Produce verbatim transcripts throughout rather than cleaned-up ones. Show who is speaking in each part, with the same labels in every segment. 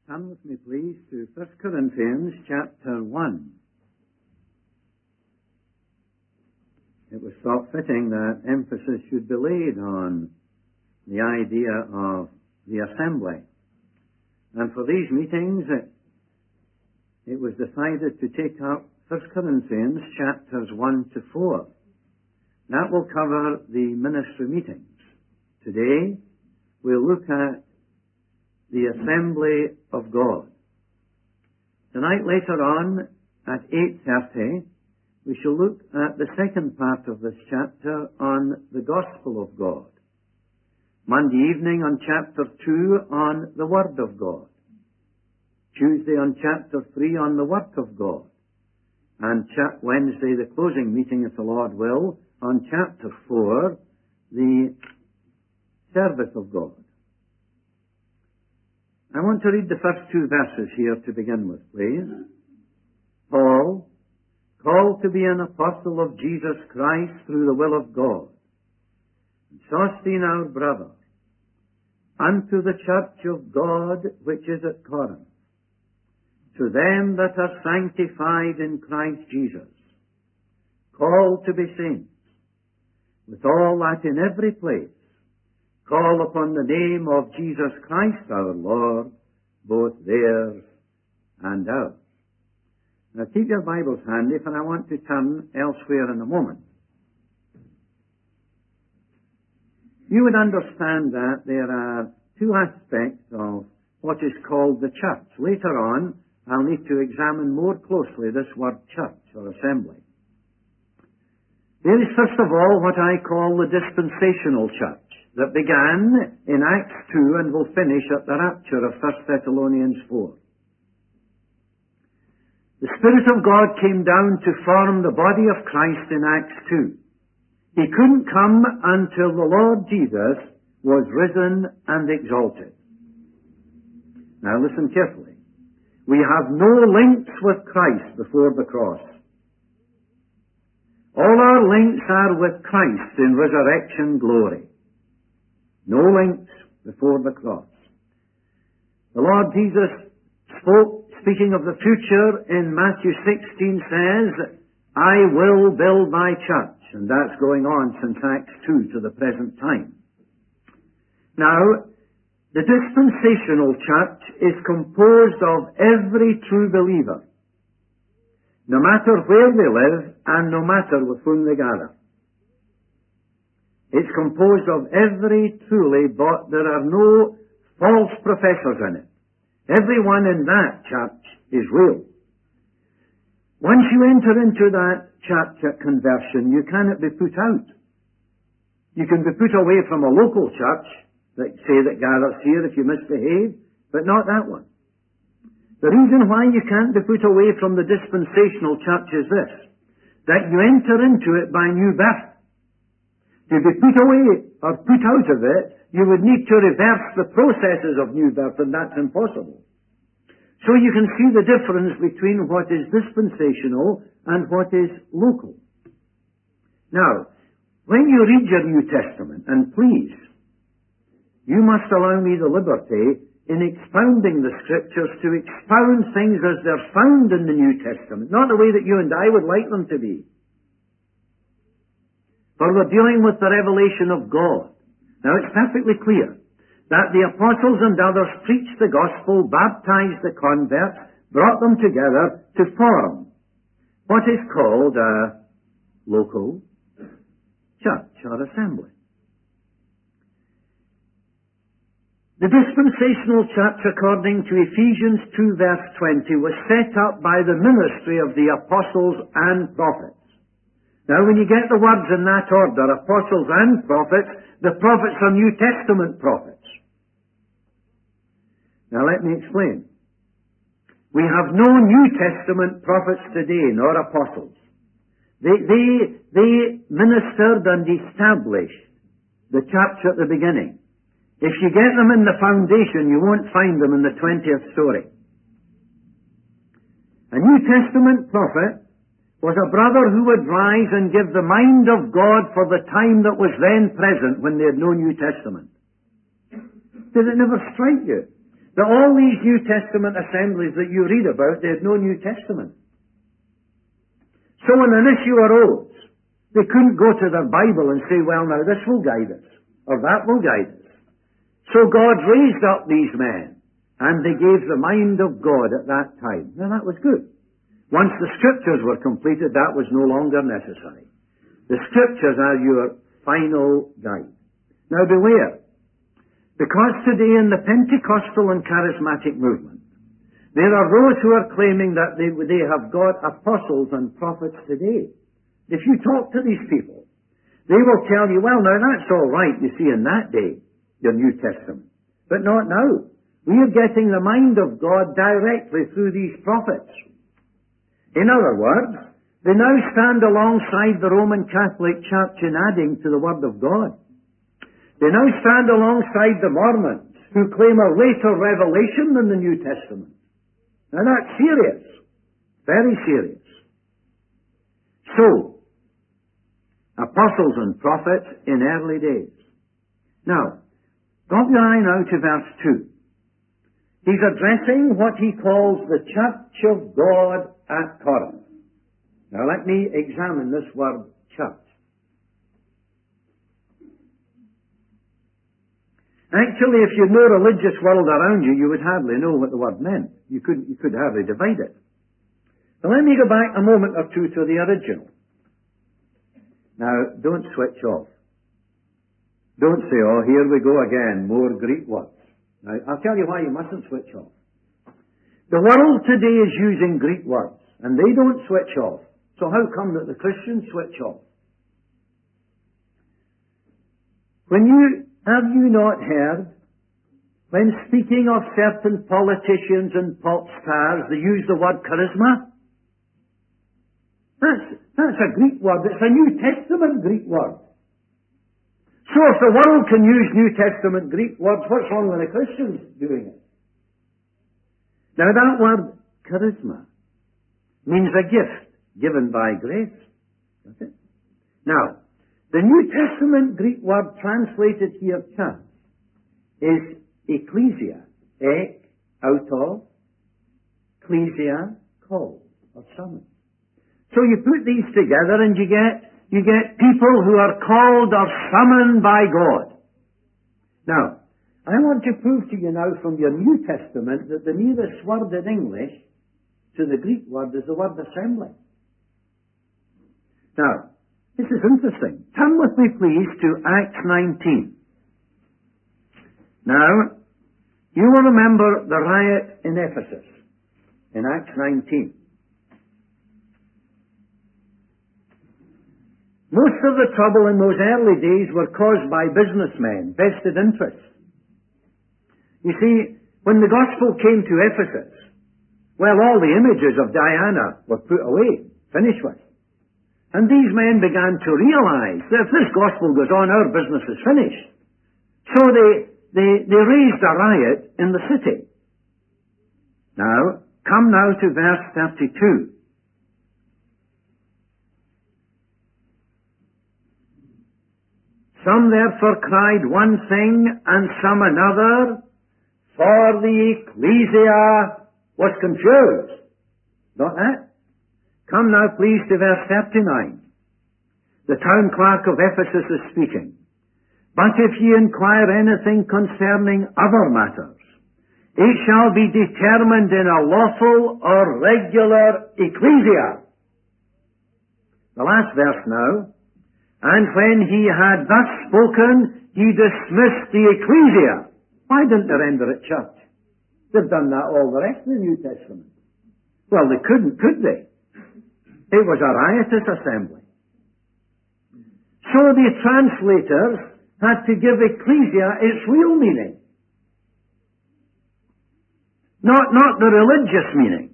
Speaker 1: Turn with me, please, to First Corinthians chapter one. It was thought fitting that emphasis should be laid on the idea of the assembly. And for these meetings, it, it was decided to take up First Corinthians chapters one to four. That will cover the ministry meetings. Today, we'll look at the assembly of God. Tonight, later on, at eight thirty, we shall look at the second part of this chapter on the gospel of God. Monday evening on chapter two on the Word of God. Tuesday on chapter three on the work of God. And cha- Wednesday, the closing meeting, if the Lord will, on chapter four, the service of God. I want to read the first two verses here to begin with, please. Paul, called to be an apostle of Jesus Christ through the will of God, and Sosthenes our brother, unto the church of God which is at Corinth, to them that are sanctified in Christ Jesus, called to be saints, with all that in every place call upon the name of Jesus Christ our Lord, both theirs and ours. Now keep your Bibles handy, for I want to turn elsewhere in a moment. You would understand that there are two aspects of what is called the church. Later on, I'll need to examine more closely this word church or assembly. There is first of all what I call the dispensational church, that began in Acts two and will finish at the rapture of First Thessalonians four. The Spirit of God came down to form the body of Christ in Acts two. He couldn't come until the Lord Jesus was risen and exalted. Now listen carefully. We have no links with Christ before the cross. All our links are with Christ in resurrection glory. No links before the cross. The Lord Jesus spoke, speaking of the future in Matthew sixteen, says, I will build my church. And that's going on since Acts two to the present time. Now, the dispensational church is composed of every true believer, no matter where they live and no matter with whom they gather. It's composed of every truly, but there are no false professors in it. Everyone in that church is real. Once you enter into that church at conversion, you cannot be put out. You can be put away from a local church, that say that gathers here if you misbehave, but not that one. The reason why you can't be put away from the dispensational church is this, that you enter into it by new birth. To be put away or put out of it, you would need to reverse the processes of new birth, and that's impossible. So you can see the difference between what is dispensational and what is local. Now, when you read your New Testament, and please, you must allow me the liberty in expounding the Scriptures to expound things as they're found in the New Testament, not the way that you and I would like them to be. For we're dealing with the revelation of God. Now it's perfectly clear that the apostles and others preached the gospel, baptized the converts, brought them together to form what is called a local church or assembly. The dispensational church, according to Ephesians two verse twenty, was set up by the ministry of the apostles and prophets. Now when you get the words in that order, apostles and prophets, the prophets are New Testament prophets. Now let me explain. We have no New Testament prophets today, nor apostles. They, they, they ministered and established the church at the beginning. If you get them in the foundation, you won't find them in the twentieth story. A New Testament prophet was a brother who would rise and give the mind of God for the time that was then present when they had no New Testament. Did it never strike you that all these New Testament assemblies that you read about, they had no New Testament. So when an issue arose, they couldn't go to their Bible and say, well, now this will guide us, or that will guide us. So God raised up these men, and they gave the mind of God at that time. Now that was good. Once the Scriptures were completed, that was no longer necessary. The Scriptures are your final guide. Now beware, because today in the Pentecostal and Charismatic movement, there are those who are claiming that they, they have got apostles and prophets today. If you talk to these people, they will tell you, well, now that's all right, you see, in that day, your New Testament. But not now. We are getting the mind of God directly through these prophets. In other words, they now stand alongside the Roman Catholic Church in adding to the Word of God. They now stand alongside the Mormons, who claim a later revelation than the New Testament. Now that's serious. Very serious. So, apostles and prophets in early days. Now, drop your eye now to verse two. He's addressing what he calls the Church of God at Corinth. Now let me examine this word, church. Actually, if you had no religious world around you, you would hardly know what the word meant. You couldn't, you could hardly divide it. But let me go back a moment or two to the original. Now, don't switch off. Don't say, oh, here we go again, more Greek words. Now, I'll tell you why you mustn't switch off. The world today is using Greek words, and they don't switch off. So how come that the Christians switch off? When you, have you not heard, when speaking of certain politicians and pop stars, they use the word charisma? That's, that's a Greek word. It's a New Testament Greek word. So if the world can use New Testament Greek words, what's wrong with the Christians doing it? Now that word, charisma, means a gift given by grace. That's it. Now, the New Testament Greek word translated here, church, is ecclesia. Ek, out of, ecclesia, called, or summoned. So you put these together and you get You get people who are called or summoned by God. Now, I want to prove to you now from your New Testament that the nearest word in English to the Greek word is the word assembly. Now, this is interesting. Turn with me, please, to Acts nineteen. Now, you will remember the riot in Ephesus, in Acts nineteen. Most of the trouble in those early days were caused by businessmen, vested interests. You see, when the gospel came to Ephesus, well, all the images of Diana were put away, finished with. And these men began to realize that if this gospel goes on, our business is finished. So they, they, they raised a riot in the city. Now, come now to verse thirty-two. Some therefore cried one thing, and some another, for the ecclesia was confused. Not that? Come now please to verse thirty-nine. The town clerk of Ephesus is speaking. But if ye inquire anything concerning other matters, it shall be determined in a lawful or regular ecclesia. The last verse now. And when he had thus spoken, he dismissed the ecclesia. Why didn't they render it church? They've done that all the rest of the New Testament. Well, they couldn't, could they? It was a riotous assembly. So the translators had to give ecclesia its real meaning. Not, not the religious meaning.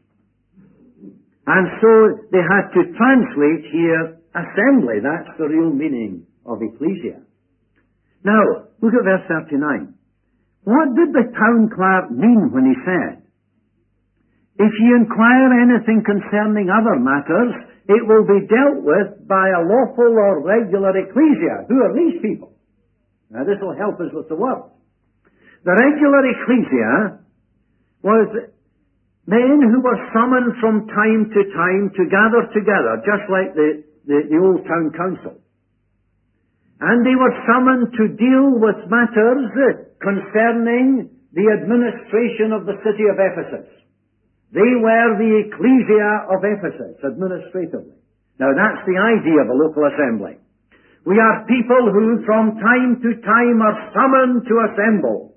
Speaker 1: And so they had to translate here assembly. That's the real meaning of ecclesia. Now, look at verse thirty-nine. What did the town clerk mean when he said, if ye inquire anything concerning other matters, it will be dealt with by a lawful or regular ecclesia? Who are these people? Now, this will help us with the word. The regular ecclesia was men who were summoned from time to time to gather together, just like the, the, the old town council. And they were summoned to deal with matters concerning the administration of the city of Ephesus. They were the ecclesia of Ephesus, administratively. Now that's the idea of a local assembly. We are people who from time to time are summoned to assemble,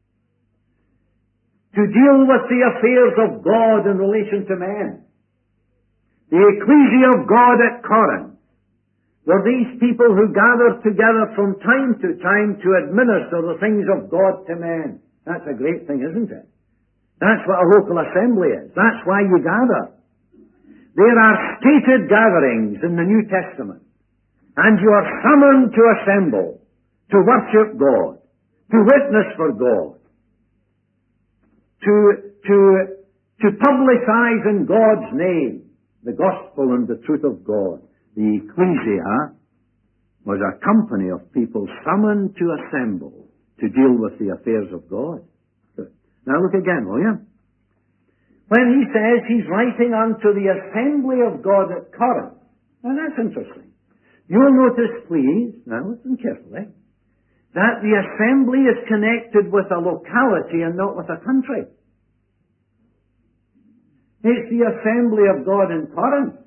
Speaker 1: to deal with the affairs of God in relation to men. The ecclesia of God at Corinth were these people who gathered together from time to time to administer the things of God to men. That's a great thing, isn't it? That's what a local assembly is. That's why you gather. There are stated gatherings in the New Testament, and you are summoned to assemble, to worship God, to witness for God, to, to, to publicize in God's name the gospel and the truth of God. The ecclesia was a company of people summoned to assemble to deal with the affairs of God. Good. Now look again, will you? When he says he's writing unto the assembly of God at Corinth, now that's interesting. You'll notice, please, now listen carefully, that the assembly is connected with a locality and not with a country. It's the assembly of God in Corinth.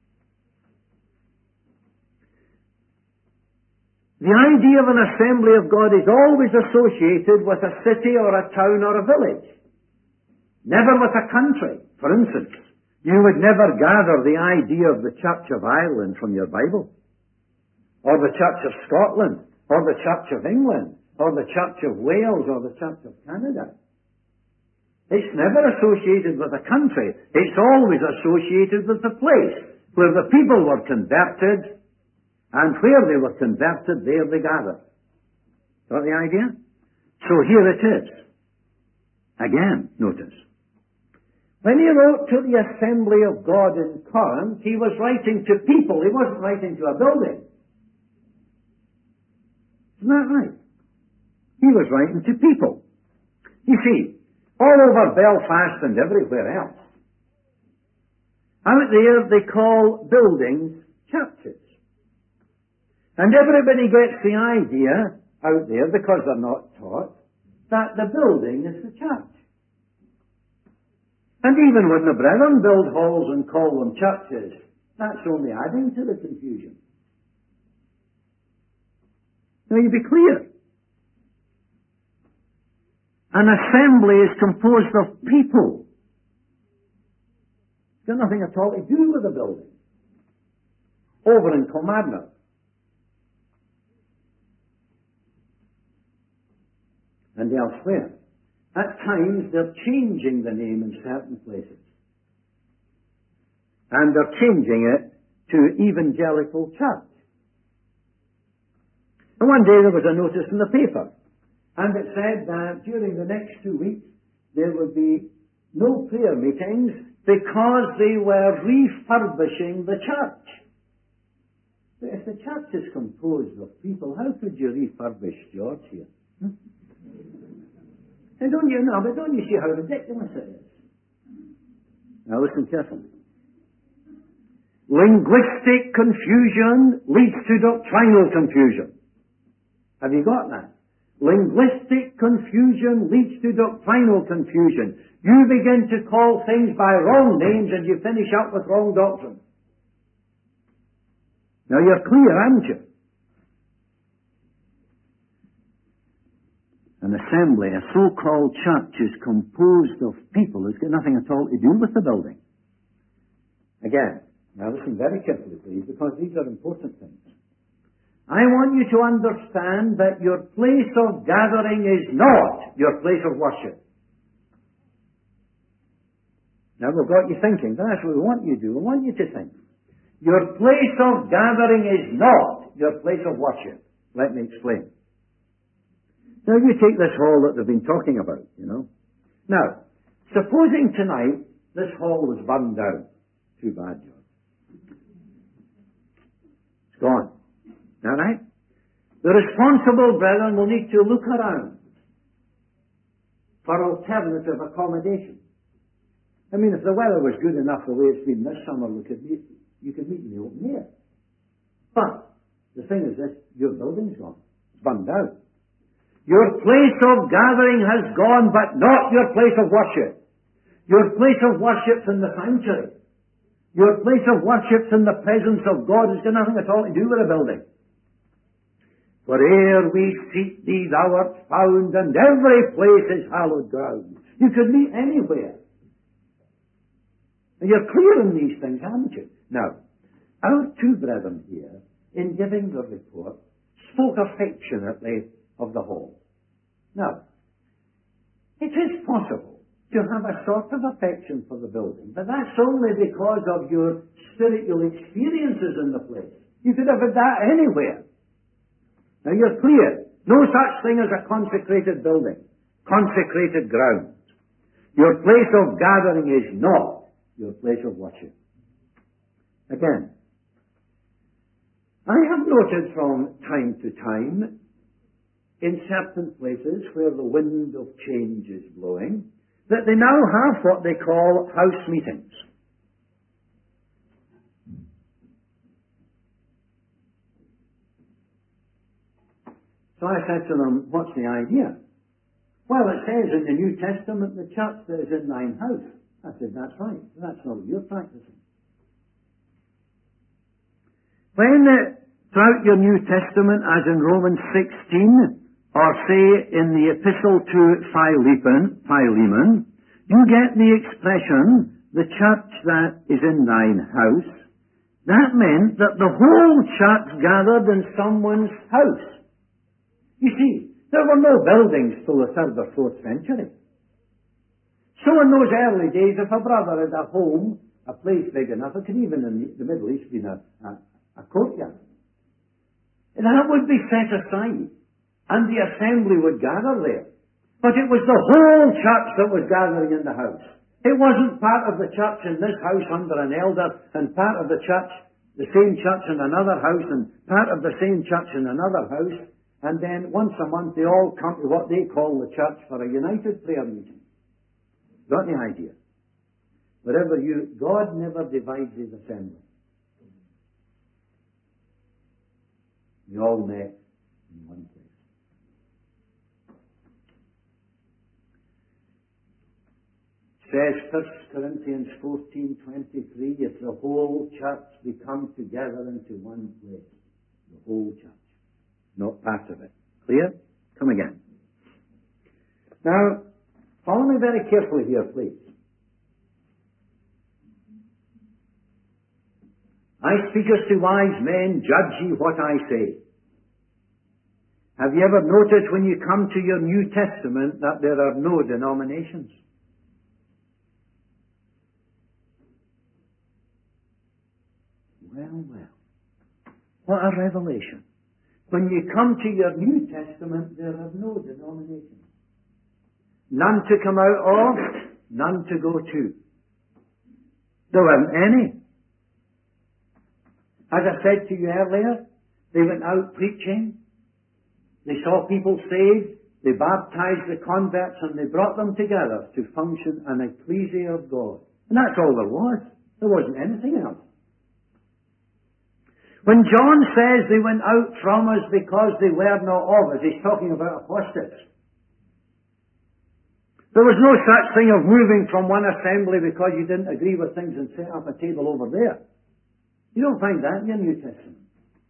Speaker 1: The idea of an assembly of God is always associated with a city or a town or a village. Never with a country. For instance, you would never gather the idea of the Church of Ireland from your Bible, or the Church of Scotland, or the Church of England, or the Church of Wales, or the Church of Canada. It's never associated with a country. It's always associated with the place where the people were converted, and where they were converted, there they gathered. Got the idea? So here it is. Again, notice. When he wrote to the assembly of God in Corinth, he was writing to people. He wasn't writing to a building. Isn't that right? He was writing to people. You see, all over Belfast and everywhere else, out there they call buildings churches. And everybody gets the idea out there, because they're not taught, that the building is the church. And even when the brethren build halls and call them churches, that's only adding to the confusion. Now you be clear. An assembly is composed of people. It's got nothing at all to do with the building. Over in Kilmarnock, and elsewhere, at times they're changing the name in certain places. And they're changing it to Evangelical Church. And one day there was a notice in the paper, and it said that during the next two weeks there would be no prayer meetings because they were refurbishing the church. But if the church is composed of people, how could you refurbish George here? Hmm? And don't you know, but don't you see how ridiculous it is? Now listen carefully. Linguistic confusion leads to doctrinal confusion. Have you got that? Linguistic confusion leads to doctrinal confusion. You begin to call things by wrong names and you finish up with wrong doctrine. Now you're clear, aren't you? An assembly, a so-called church, is composed of people who's got nothing at all to do with the building. Again, now listen very carefully, please, because these are important things. I want you to understand that your place of gathering is not your place of worship. Now we've got you thinking. That's what we want you to do. We want you to think. Your place of gathering is not your place of worship. Let me explain. Now you take this hall that they've been talking about, you know. Now, supposing tonight this hall was burned down. Too bad, John. It's gone. All right? The responsible brethren will need to look around for alternative accommodation. I mean, if the weather was good enough the way it's been this summer, we could meet, you could meet in the open air. But the thing is this, your building's gone. It's burned out. Your place of gathering has gone, but not your place of worship. Your place of worship's in the sanctuary. Your place of worship's in the presence of God. It's got nothing at all to do with a building. For ere we seek thee, thou art found, and every place is hallowed ground. You could meet anywhere. And you're clear in these things, haven't you? Now, our two brethren here, in giving the report, spoke affectionately of the hall. Now, it is possible to have a sort of affection for the building, but that's only because of your spiritual experiences in the place. You could have had that anywhere. Now you're clear. No such thing as a consecrated building, consecrated ground. Your place of gathering is not your place of worship. Again, I have noted from time to time, in certain places where the wind of change is blowing, that they now have what they call house meetings. So I said to them, what's the idea? Well, it says in the New Testament, the church that is in thine house. I said, that's right. That's not what you're practicing. When uh, throughout your New Testament, as in Romans sixteen, or say in the epistle to Philemon, Philemon, you get the expression, the church that is in thine house. That meant that the whole church gathered in someone's house. You see, there were no buildings till the third or fourth century. So in those early days, if a brother had a home, a place big enough, it could even in the Middle East be a, a, a courtyard. And that would be set aside, and the assembly would gather there. But it was the whole church that was gathering in the house. It wasn't part of the church in this house under an elder, and part of the church, the same church in another house, and part of the same church in another house, and then once a month they all come to what they call the church for a united prayer meeting. Got the idea? Wherever you, God never divides his assembly. We all met in one place. Says First Corinthians fourteen twenty-three, if the whole church be come together into one place, the whole church, not part of it. Clear? Come again. Now, follow me very carefully here, please. I speak as to wise men, judge ye what I say. Have you ever noted when you come to your New Testament that there are no denominations? Well, well. What a revelation. When you come to your New Testament, there are no denominations. None to come out of, none to go to. There weren't any. As I said to you earlier, they went out preaching. They saw people saved. They baptized the converts and they brought them together to function an ecclesia of God. And that's all there was. There wasn't anything else. When John says they went out from us because they were not of us, he's talking about apostates. There was no such thing of moving from one assembly because you didn't agree with things and set up a table over there. You don't find that in your New Testament.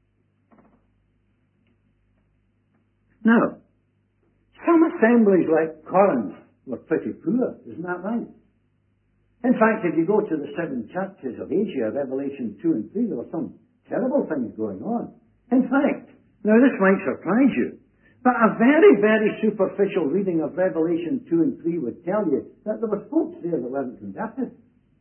Speaker 1: Now, some assemblies like Corinth were pretty poor, isn't that right? In fact, if you go to the seven churches of Asia, Revelation two and three, there were some terrible things going on. In fact, now this might surprise you, but a very, very superficial reading of Revelation two and three would tell you that there were folks there that weren't converted.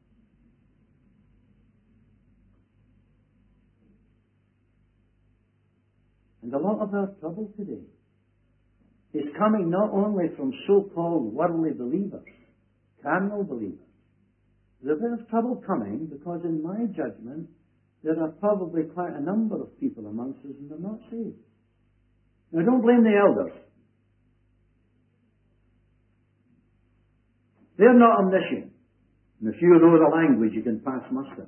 Speaker 1: And a lot of our trouble today is coming not only from so-called worldly believers, carnal believers. There's a bit of trouble coming because in my judgment, there are probably quite a number of people amongst us and they're not saved. Now don't blame the elders. They're not omniscient. And if you know the language, you can pass muster.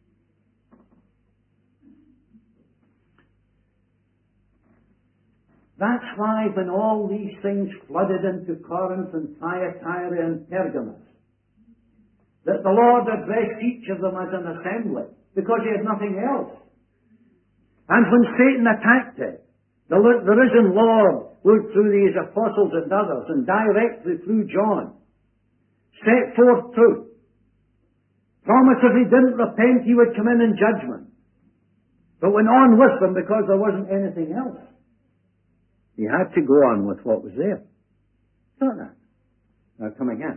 Speaker 1: That's why when all these things flooded into Corinth and Thyatira and Pergamos, that the Lord addressed each of them as an assembly, because he had nothing else. And when Satan attacked it, the, the risen Lord looked through these apostles and others, and directly through John, set forth truth. Promised if he didn't repent, he would come in in judgment. But went on with them because there wasn't anything else. He had to go on with what was there. Not that. Now come again.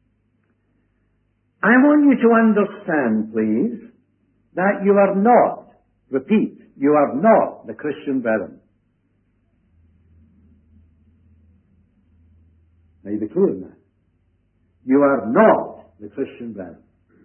Speaker 1: I want you to understand, please, that you are not, repeat, you are not the Christian brethren. Now you be clear on that. You are not the Christian brethren.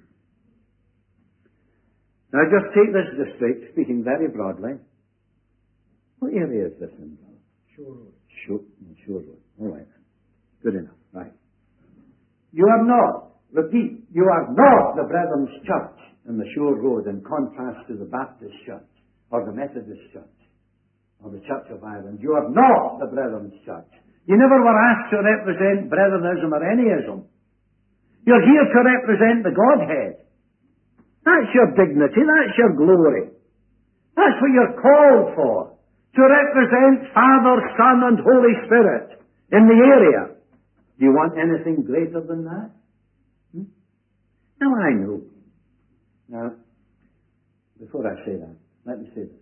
Speaker 1: Now just take this district, speaking very broadly. What area is this in? Shore Road. Shore, Shore Road. All right. Good enough. Right. You are not, repeat, you are not the Brethren's Church in the Shore Road in contrast to the Baptist Church or the Methodist Church or the Church of Ireland. You are not the Brethren's Church. You never were asked to represent Brethrenism or anyism. You're here to represent the Godhead. That's your dignity. That's your glory. That's what you're called for. To represent Father, Son, and Holy Spirit in the area. Do you want anything greater than that? Hmm? Now I know. Now, before I say that, let me say this.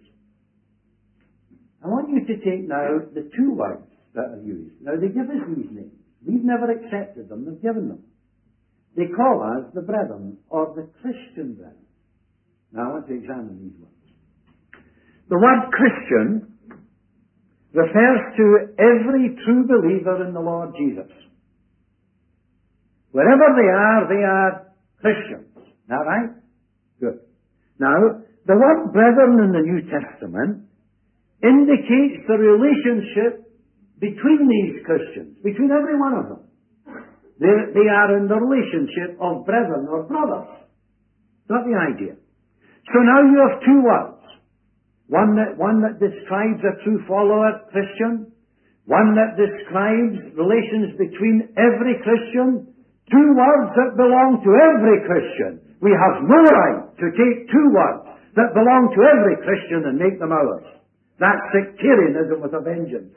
Speaker 1: I want you to take now the two words that are used. Now they give us these names. We've never accepted them. They've given them. They call us the brethren or the Christian brethren. Now I want to examine these words. The word Christian refers to every true believer in the Lord Jesus. Wherever they are, they are Christians. Now, right? Good. Now, the word brethren in the New Testament indicates the relationship between these Christians, between every one of them. They, they are in the relationship of brethren or brothers. That's the idea. So now you have two words. One that, one that describes a true follower, Christian. One that describes relations between every Christian. Two words that belong to every Christian. We have no right to take two words that belong to every Christian and make them ours. That's sectarianism with a vengeance.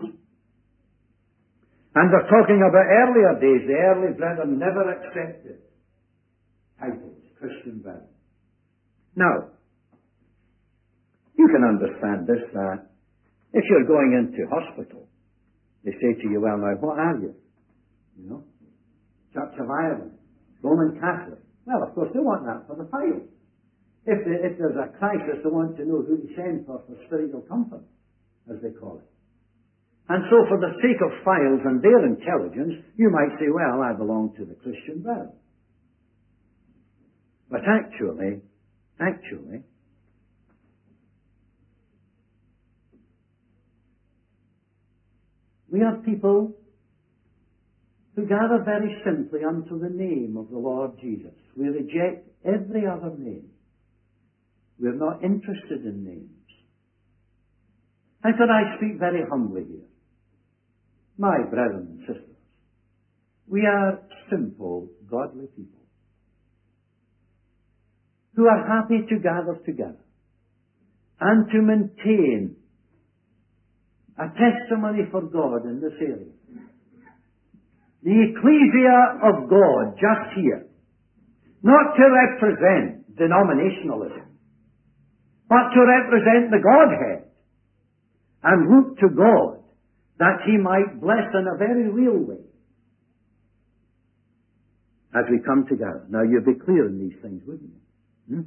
Speaker 1: And they're talking about earlier days. The early brethren never accepted titles, Christian brethren. Now, you can understand this, that if you're going into hospital, they say to you, well, now, what are you? You know? Church of Ireland, Roman Catholic. Well, of course, they want that for the file. If, they, if there's a crisis, they want to know who to send for for spiritual comfort, as they call it. And so, for the sake of files and their intelligence, you might say, well, I belong to the Christian brethren. But actually, actually, we are people who gather very simply unto the name of the Lord Jesus. We reject every other name. We're not interested in names. And could I speak very humbly here? My brethren and sisters, we are simple, godly people who are happy to gather together and to maintain a testimony for God in this area. The ecclesia of God just here, not to represent denominationalism, but to represent the Godhead and look to God that He might bless in a very real way as we come together. Now, you'll be clear in these things, wouldn't you? Hmm?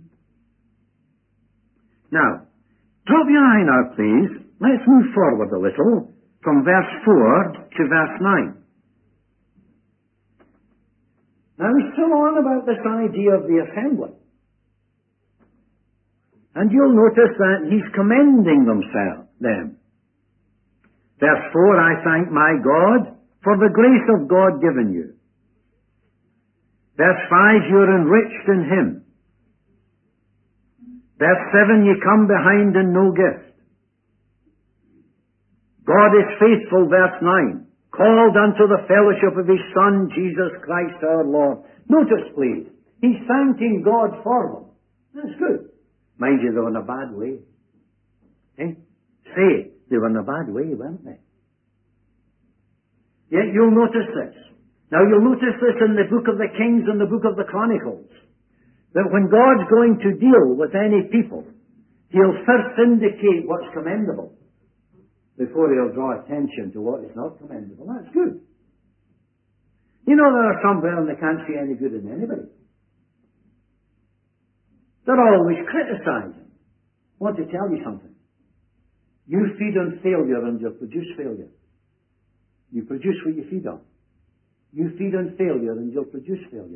Speaker 1: Now, drop your eye now, please. Let's move forward a little from verse four to verse nine. Now, he's still on about this idea of the assembly. And you'll notice that he's commending themselves, them. Verse four, I thank my God for the grace of God given you, Verse five, you're enriched in Him. Verse seven, you come behind in no gift. God is faithful, verse nine, called unto the fellowship of His Son, Jesus Christ our Lord. Notice, please, he's thanking God for them. That's good. Mind you, they were in a bad way. Eh? Say, they were in a bad way, weren't they? Yet you'll notice this. Now you'll notice this in the book of the Kings and the book of the Chronicles, that when God's going to deal with any people, He'll first indicate what's commendable before He'll draw attention to what is not commendable. That's good. You know, there are some where they can't see any good in anybody. They're always criticizing. I want to tell you something. You feed on failure and you'll produce failure. You produce what you feed on. You feed on failure and you'll produce failure.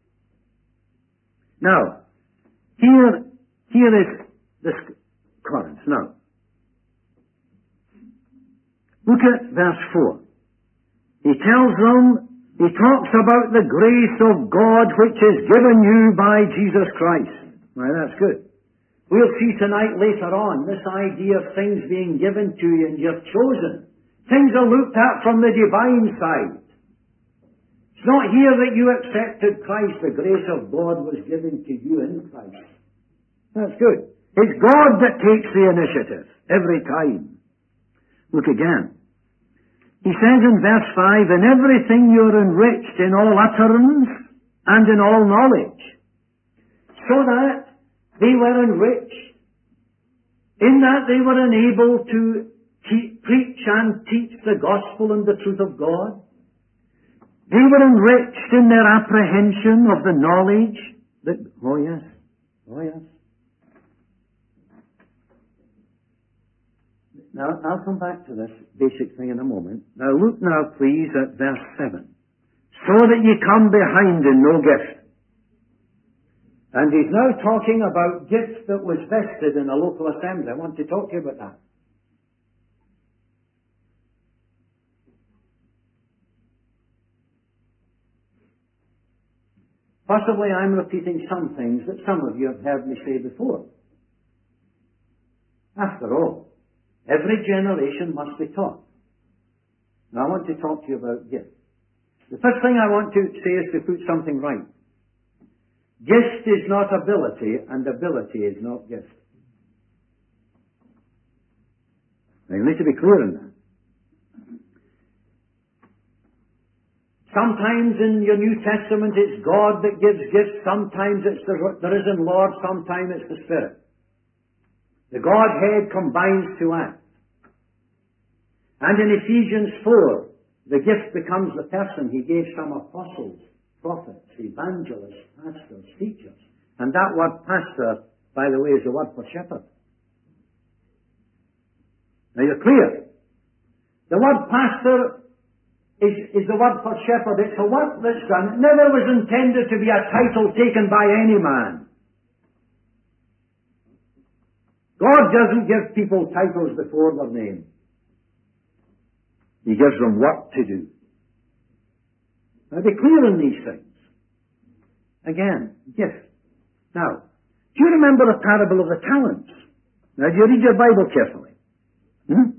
Speaker 1: Now, here, here is this Corinth. Now, look at verse four. He tells them, he talks about the grace of God which is given you by Jesus Christ. Now, that's good. We'll see tonight later on this idea of things being given to you and you're chosen. Things are looked at from the divine side. It's not here that you accepted Christ. The grace of God was given to you in Christ. That's good. It's God that takes the initiative every time. Look again. He says in verse five, in everything you're enriched in all utterance and in all knowledge. So that they were enriched. In that they were enabled to te- preach and teach the gospel and the truth of God. They were enriched in their apprehension of the knowledge that, oh yes, oh yes. Now, I'll come back to this basic thing in a moment. Now look now please at verse seven. So that ye come behind in no gift. And he's now talking about gifts that was vested in a local assembly. I want to talk to you about that. Possibly I'm repeating some things that some of you have heard me say before. After all, every generation must be taught. Now I want to talk to you about gifts. The first thing I want to say is to put something right. Gift is not ability, and ability is not gift. Now you need to be clear on that. Sometimes in your New Testament it's God that gives gifts, sometimes it's the, the risen Lord, sometimes it's the Spirit. The Godhead combines to act. And in Ephesians four, the gift becomes the person. He gave some apostles, prophets, evangelists, pastors, teachers. And that word pastor, by the way, is the word for shepherd. Now you're clear. The word pastor is, is the word for shepherd. It's a work that's done. It never was intended to be a title taken by any man. God doesn't give people titles before their name. He gives them work to do. Now be clear in these things. Again, gift. Now, do you remember the parable of the talents? Now, do you read your Bible carefully? Hmm?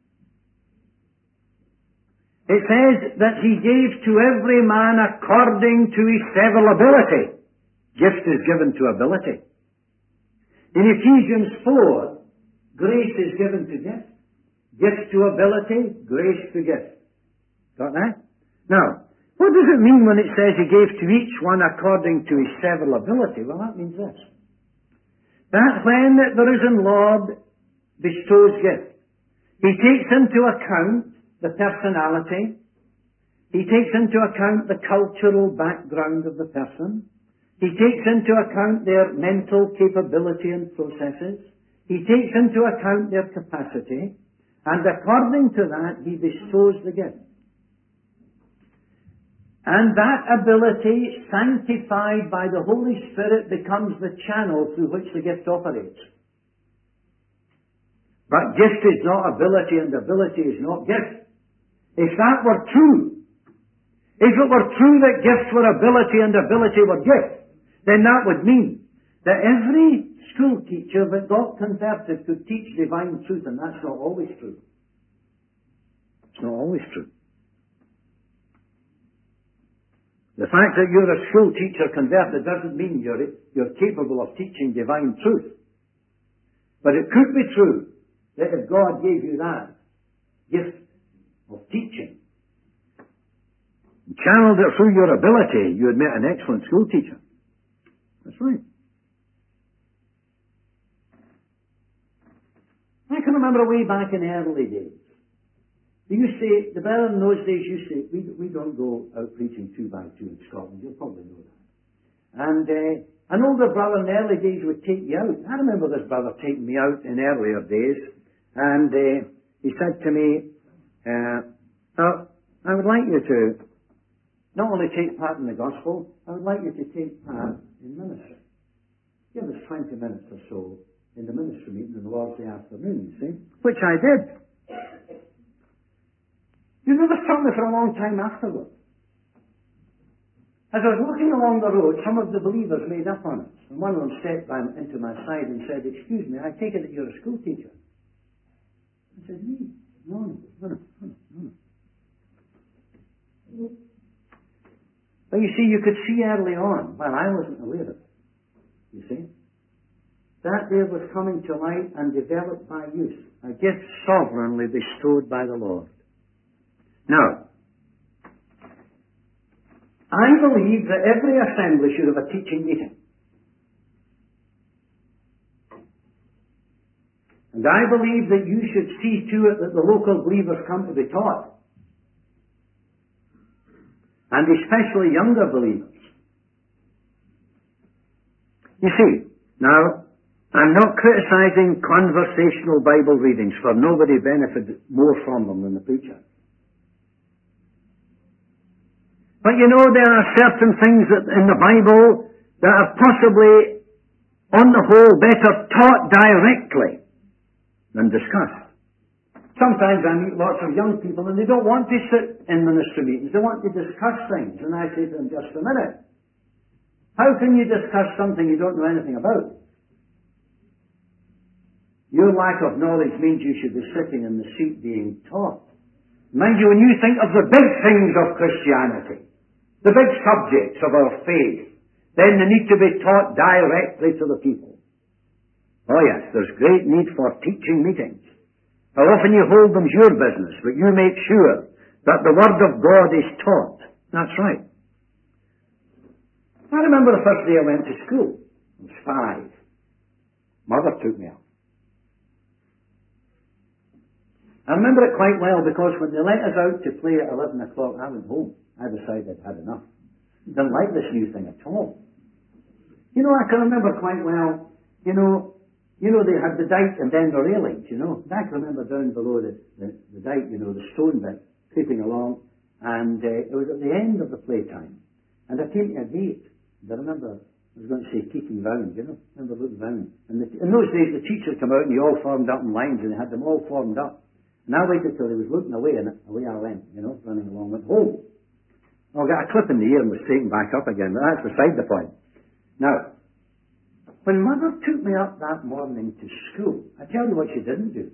Speaker 1: It says that he gave to every man according to his several ability. Gift is given to ability. In Ephesians four, grace is given to gift. Gift to ability, grace to gift. Got that? Now, what does it mean when it says he gave to each one according to his several ability? Well, that means this. That when the risen Lord bestows gift, he takes into account the personality, he takes into account the cultural background of the person, he takes into account their mental capability and processes, he takes into account their capacity, and according to that, he bestows the gift. And that ability, sanctified by the Holy Spirit, becomes the channel through which the gift operates. But gift is not ability, and ability is not gift. If that were true, If it were true that gifts were ability and ability were gifts, then that would mean that every school teacher that got converted could teach divine truth, and that's not always true. It's not always true. The fact that you're a school teacher converted doesn't mean you're, you're capable of teaching divine truth. But it could be true that if God gave you that gift of teaching, channeled it through your ability, you would make an excellent school teacher. That's right. I can remember way back in the early days. You say, the better in those days you say, we, we don't go out preaching two by two in Scotland. You'll probably know that. And uh, an older brother in the early days would take you out. I remember this brother taking me out in earlier days. And uh, he said to me, uh, oh, I would like you to not only take part in the gospel, I would like you to take part in ministry. Give us twenty minutes or so in the ministry meeting in the Lord's Day afternoon, you see. Which I did. You never saw me for a long time afterwards. As I was walking along the road, some of the believers made up on us. And one of them stepped by, into my side and said, excuse me, I take it that you're a school teacher. I said, me? No, no, no, no, no, no. But you see, you could see early on, well, I wasn't aware of it, you see, that there was coming to light and developed by use, a gift sovereignly bestowed by the Lord. Now, I believe that every assembly should have a teaching meeting. And I believe that you should see to it that the local believers come to be taught. And especially younger believers. You see, now, I'm not criticizing conversational Bible readings, for nobody benefited more from them than the preacher. But you know, there are certain things that in the Bible that are possibly, on the whole, better taught directly than discussed. Sometimes I meet lots of young people and they don't want to sit in ministry meetings. They want to discuss things. And I say to them, just a minute. How can you discuss something you don't know anything about? Your lack of knowledge means you should be sitting in the seat being taught. Mind you, when you think of the big things of Christianity, the big subjects of our faith, then they need to be taught directly to the people. Oh yes, there's great need for teaching meetings. How often you hold them's your business, but you make sure that the Word of God is taught. That's right. I remember the first day I went to school. I was five. Mother took me out. I remember it quite well because when they let us out to play at eleven o'clock, I went home. I decided I'd had enough. Didn't like this new thing at all. You know, I can remember quite well, you know, you know, they had the dike and then the railings, you know. I can remember down below the, the, the dike, you know, the stone bit, creeping along, and uh, it was at the end of the playtime. And I came to a gate, and I remember, I was going to say keeping round, you know, I remember looking round. And the, in those days, the teacher came out and they all formed up in lines, and they had them all formed up. And I waited till he was looking away, and away I went, you know, running along, went home. I got a clip in the ear and was taken back up again, but that's beside the point. Now, when Mother took me up that morning to school, I tell you what she didn't do.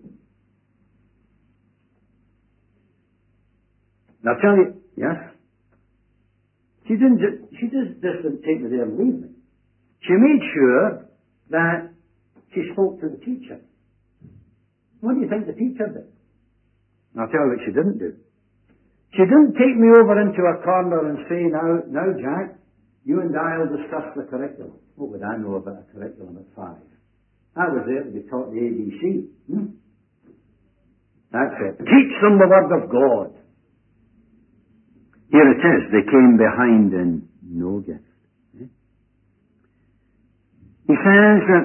Speaker 1: Now, I'll tell you, yes? She didn't just, she just, just didn't take me there and leave me. She made sure that she spoke to the teacher. What do you think the teacher did? I'll tell you what she didn't do. She didn't take me over into a corner and say, now, now, Jack, you and I will discuss the curriculum. What would I know about a curriculum at five? I was there to be taught the A B C. Hmm? That's it. Teach them the Word of God. Here it is. They came behind in no gift. He says, uh,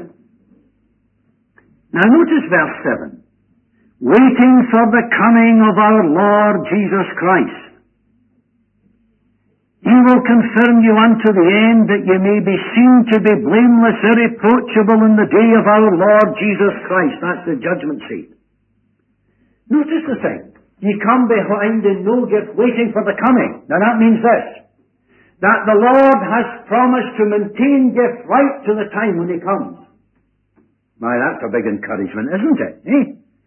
Speaker 1: now notice verse seven. Waiting for the coming of our Lord Jesus Christ. He will confirm you unto the end, that ye may be seen to be blameless, irreproachable in the day of our Lord Jesus Christ. That's the judgment seat. Notice the thing. Ye come behind in no gift, waiting for the coming. Now that means this, that the Lord has promised to maintain gift right to the time when He comes. Why, that's a big encouragement, isn't it? Eh?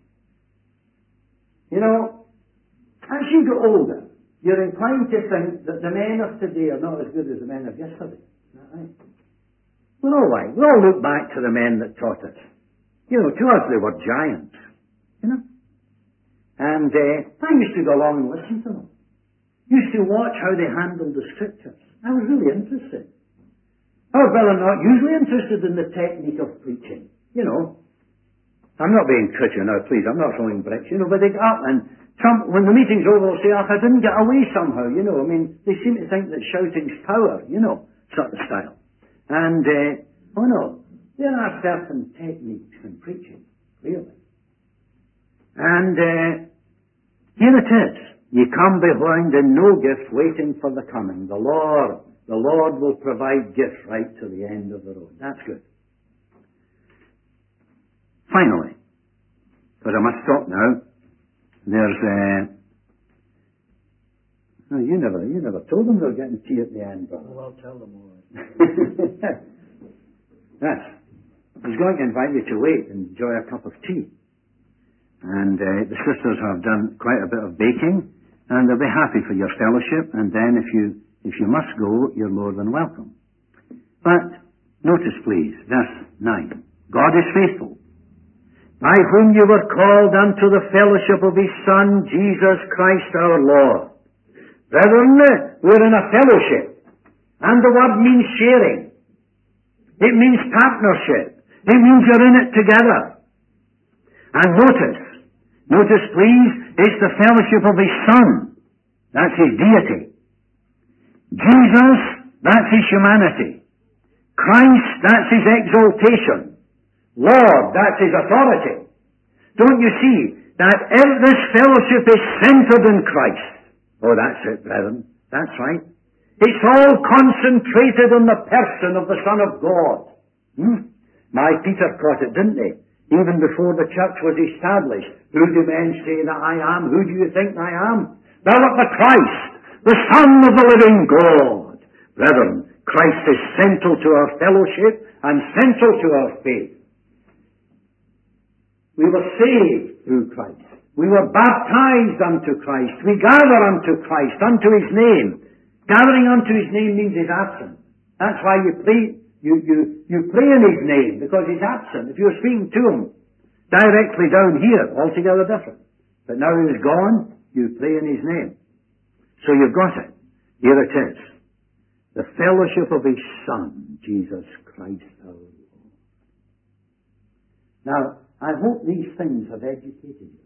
Speaker 1: You know, as you get older, you're inclined to think that the men of today are not as good as the men of yesterday. Is that right? We're all right. We all look back to the men that taught us. You know, to us they were giants. You know? And uh, I used to go along and listen to them. Used to watch how they handled the Scriptures. I was really interested. I was rather not usually interested in the technique of preaching. You know, I'm not being critical now, please. I'm not throwing bricks. You know, but they get up and some, when the meeting's over, they'll say, "Oh, I didn't get away somehow." You know, I mean, they seem to think that shouting's power. You know, sort of style. And uh, oh no, there are certain techniques in preaching, really. And uh, here it is. Ye come behind in no gift, waiting for the coming. The Lord, the Lord will provide gift right to the end of the road. That's good. Finally, because I must stop now, there's uh, oh, you never, you never told them they were getting tea at the end, brother.
Speaker 2: Well, I'll tell them all right.
Speaker 1: Yes. I was going to invite you to wait and enjoy a cup of tea. And uh, the sisters have done quite a bit of baking, and they'll be happy for your fellowship. And then, if you if you must go, you're more than welcome. But notice, please, verse nine: God is faithful, by whom you were called unto the fellowship of His Son, Jesus Christ our Lord. Brethren, we're in a fellowship, and the word means sharing. It means partnership. It means you're in it together. And notice, notice please, it's the fellowship of His Son. That's His deity. Jesus, that's His humanity. Christ, that's His exaltation. Lord, that's His authority. Don't you see that this fellowship is centered in Christ? Oh, that's it, brethren. That's right. It's all concentrated in the person of the Son of God. Hmm? My Peter caught it, didn't he? Even before the church was established. Who do men say that I am? Who do you think I am? Thou art the Christ, the Son of the living God. Brethren, Christ is central to our fellowship and central to our faith. We were saved through Christ. We were baptized unto Christ. We gather unto Christ, unto His name. Gathering unto His name means He's absent. That's why you pray, you, you, you pray in His name, because He's absent. If you're speaking to Him directly down here, altogether different. But now He's gone, you pray in His name. So you've got it. Here it is. The fellowship of His Son, Jesus Christ our Lord. Now, I hope these things have educated you.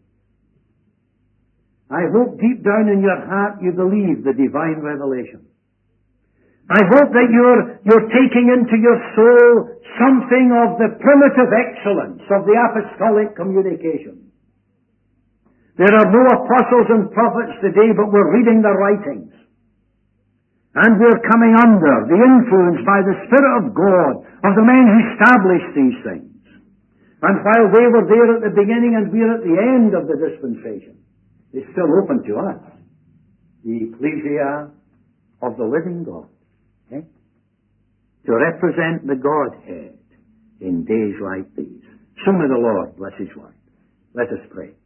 Speaker 1: I hope deep down in your heart you believe the divine revelation. I hope that you're, you're taking into your soul something of the primitive excellence of the apostolic communication. There are no apostles and prophets today, but we're reading their writings. And we're coming under the influence by the Spirit of God of the men who established these things. And while they were there at the beginning and we're at the end of the dispensation, it's still open to us. The ecclesia of the living God. Okay? To represent the Godhead in days like these. So may the Lord bless His word. Let us pray.